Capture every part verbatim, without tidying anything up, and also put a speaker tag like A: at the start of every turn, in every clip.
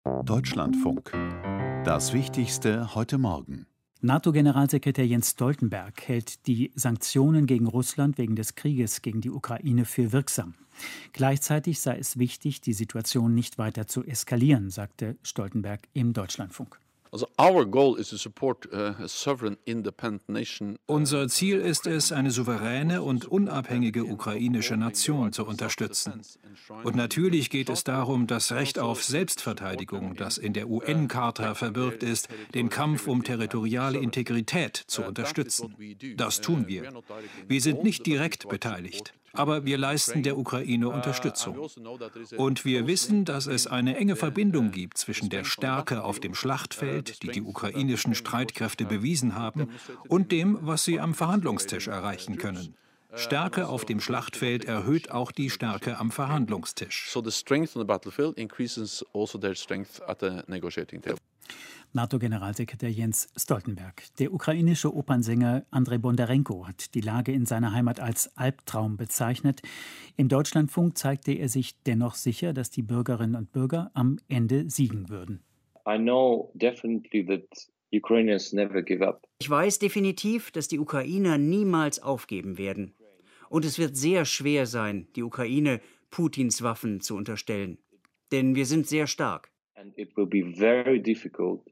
A: Deutschlandfunk. Das Wichtigste heute Morgen.
B: NATO-Generalsekretär Jens Stoltenberg hält die Sanktionen gegen Russland wegen des Krieges gegen die Ukraine für wirksam. Gleichzeitig sei es wichtig, die Situation nicht weiter zu eskalieren, sagte Stoltenberg im Deutschlandfunk.
C: Unser Ziel ist es, eine souveräne und unabhängige ukrainische Nation zu unterstützen. Und natürlich geht es darum, das Recht auf Selbstverteidigung, das in der U N-Charta verbürgt ist, den Kampf um territoriale Integrität zu unterstützen. Das tun wir. Wir sind nicht direkt beteiligt, aber wir leisten der Ukraine Unterstützung. Und wir wissen, dass es eine enge Verbindung gibt zwischen der Stärke auf dem Schlachtfeld, die die ukrainischen Streitkräfte bewiesen haben, und dem, was sie am Verhandlungstisch erreichen können. Stärke auf dem Schlachtfeld erhöht auch die Stärke am Verhandlungstisch.
B: NATO-Generalsekretär Jens Stoltenberg. Der ukrainische Opernsänger Andrei Bondarenko hat die Lage in seiner Heimat als Albtraum bezeichnet. Im Deutschlandfunk zeigte er sich dennoch sicher, dass die Bürgerinnen und Bürger am Ende siegen würden.
D: I know definitely that Ukrainians never give up.
E: Ich weiß definitiv, dass die Ukrainer niemals aufgeben werden. Und es wird sehr schwer sein, die Ukraine Putins Waffen zu unterstellen. Denn wir sind sehr stark.
D: And it will be very difficult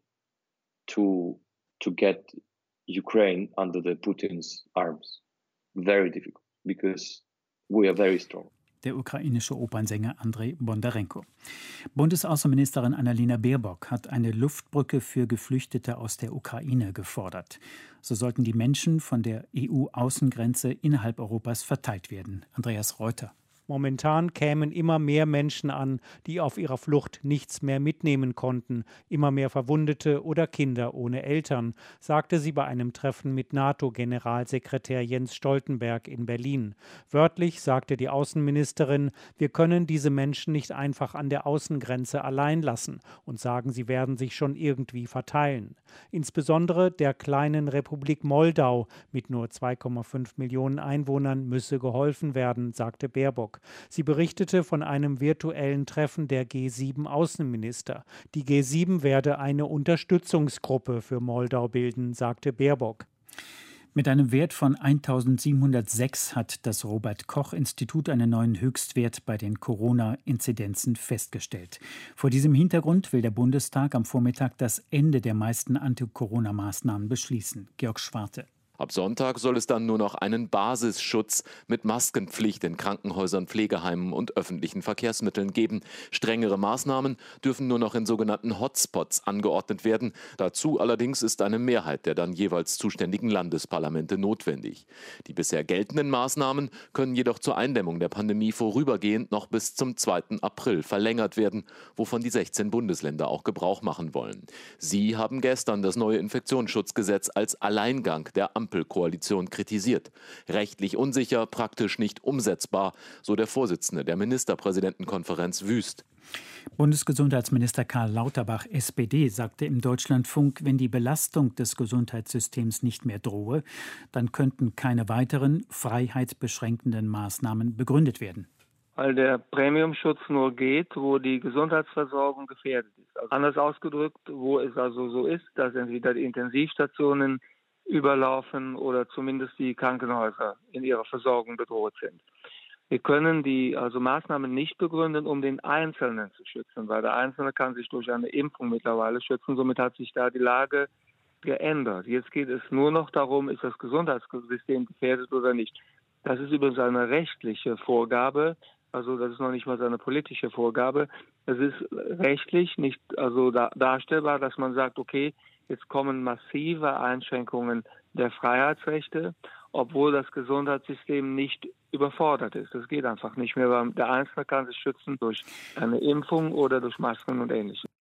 D: to to get Ukraine under the Putin's arms. Very difficult, because we are very strong.
B: Der ukrainische Opernsänger Andrei Bondarenko. Bundesaußenministerin Annalena Baerbock hat eine Luftbrücke für Geflüchtete aus der Ukraine gefordert. So sollten die Menschen von der E U-Außengrenze innerhalb Europas verteilt werden. Andreas Reuter.
F: Momentan kämen immer mehr Menschen an, die auf ihrer Flucht nichts mehr mitnehmen konnten, immer mehr Verwundete oder Kinder ohne Eltern, sagte sie bei einem Treffen mit NATO-Generalsekretär Jens Stoltenberg in Berlin. Wörtlich sagte die Außenministerin, wir können diese Menschen nicht einfach an der Außengrenze allein lassen und sagen, sie werden sich schon irgendwie verteilen. Insbesondere der kleinen Republik Moldau mit nur zwei Komma fünf Millionen Einwohnern müsse geholfen werden, sagte Baerbock. Sie berichtete von einem virtuellen Treffen der G sieben Außenminister. Die G sieben werde eine Unterstützungsgruppe für Moldau bilden, sagte Baerbock.
B: Mit einem Wert von eintausendsiebenhundertsechs hat das Robert-Koch-Institut einen neuen Höchstwert bei den Corona-Inzidenzen festgestellt. Vor diesem Hintergrund will der Bundestag am Vormittag das Ende der meisten Anti-Corona-Maßnahmen beschließen. Georg Schwarte.
G: Ab Sonntag soll es dann nur noch einen Basisschutz mit Maskenpflicht in Krankenhäusern, Pflegeheimen und öffentlichen Verkehrsmitteln geben. Strengere Maßnahmen dürfen nur noch in sogenannten Hotspots angeordnet werden. Dazu allerdings ist eine Mehrheit der dann jeweils zuständigen Landesparlamente notwendig. Die bisher geltenden Maßnahmen können jedoch zur Eindämmung der Pandemie vorübergehend noch bis zum zweiten April verlängert werden, wovon die sechzehn Bundesländer auch Gebrauch machen wollen. Sie haben gestern das neue Infektionsschutzgesetz als Alleingang der Ampel Koalition kritisiert. Rechtlich unsicher, praktisch nicht umsetzbar, so der Vorsitzende der Ministerpräsidentenkonferenz Wüst.
B: Bundesgesundheitsminister Karl Lauterbach, S P D, sagte im Deutschlandfunk, wenn die Belastung des Gesundheitssystems nicht mehr drohe, dann könnten keine weiteren freiheitsbeschränkenden Maßnahmen begründet werden.
H: Weil der Premiumschutz nur geht, wo die Gesundheitsversorgung gefährdet ist. Also anders ausgedrückt, wo es also so ist, dass entweder die Intensivstationen überlaufen oder zumindest die Krankenhäuser in ihrer Versorgung bedroht sind. Wir können die also Maßnahmen nicht begründen, um den Einzelnen zu schützen, weil der Einzelne kann sich durch eine Impfung mittlerweile schützen. Somit hat sich da die Lage geändert. Jetzt geht es nur noch darum, ist das Gesundheitssystem gefährdet oder nicht. Das ist übrigens eine rechtliche Vorgabe, also das ist noch nicht mal eine politische Vorgabe. Es ist rechtlich nicht also da, darstellbar, dass man sagt, okay, jetzt kommen massive Einschränkungen der Freiheitsrechte, obwohl das Gesundheitssystem nicht überfordert ist. Das geht einfach nicht mehr, weil der Einzelne kann sich schützen durch eine Impfung oder durch Masken und Ähnliches.